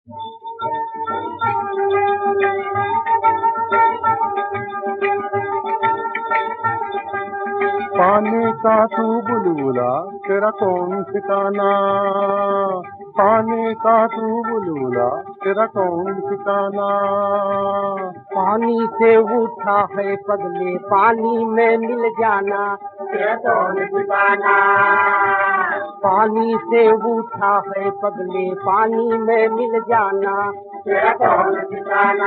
पानी का तू बुलबुला तेरा कौन ठिकाना, पानी का तू बुलबुला तेरा कौन ठिकाना। पानी से उठा है पगले पानी में मिल जाना, तेरा कौन ठिकाना। पानी से उठा है पगले पानी में मिल जाना, तेरा कौन ठिकाना।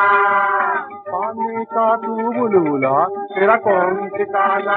पानी का तू बुलबुला तेरा कौन ठिकाना।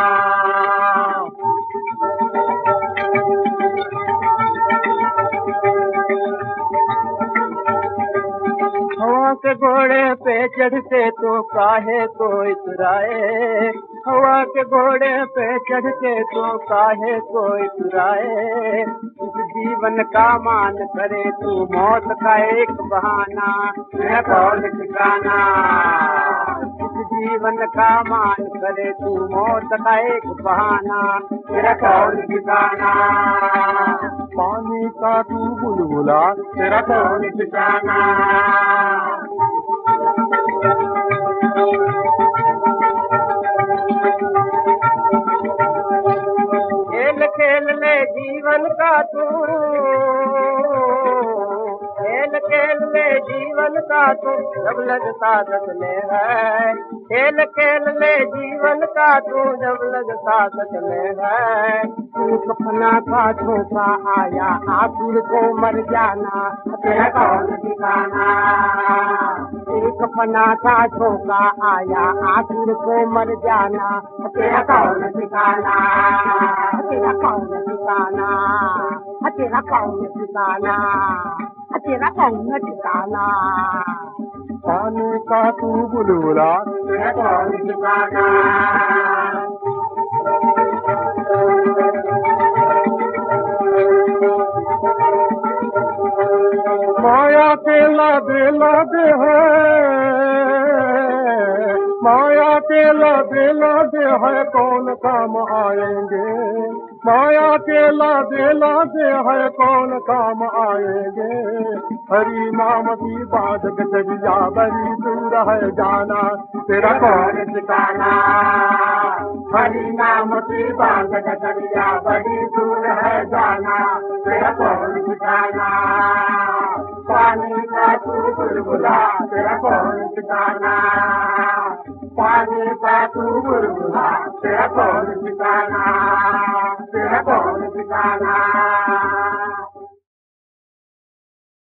हवा के घोड़े पे चढ़ते तो काहे को इतराए, हवा के घोड़े पे चढ़ते तो काहे को इतराए। इस जीवन का मान करे तू मौत का एक बहाना, तेरा कौन ठिकाना। इस जीवन का मान करे तू मौत का एक बहाना, तेरा कौन ठिकाना। पानी का तू बुलबुला तेरा कौन ठिकाना। खेल खेल ले जीवन का तू, खेल खेल ले जीवन का तू जब लगता ले है। खेल खेल ले जीवन का तू जब लगता ले है। तू सपना का धोखा आया आखिर को मर जाना, तेरा कौन ठिकाना। एक अपना का धोखा आया आखिर को मर जाना, तेरा कौन ठिकाना। तेरा कौन ठिकाना, तेरा कौन ठिकाना, तेरा कौन ठिकाना। पानी का तू बुलबुला तेरा कौन ठिकाना। माया के लादे लादे है, माया के लादे लादे है कौन काम आएंगे। माया के लादे लादे है कौन काम आएंगे। हरि नाम की बात गजरिया बड़ी दूर है जाना, तेरा कौन ठिकाना। हरि नाम की बात गजरिया बड़ी दूर है जाना, तेरा कौन ठिकाना। पानी का तू बुलबुला तेरा कौन ठिकाना। पानी का तू बुलबुला तेरा कौन ठिकाना। तेरा कौन ठिकाना।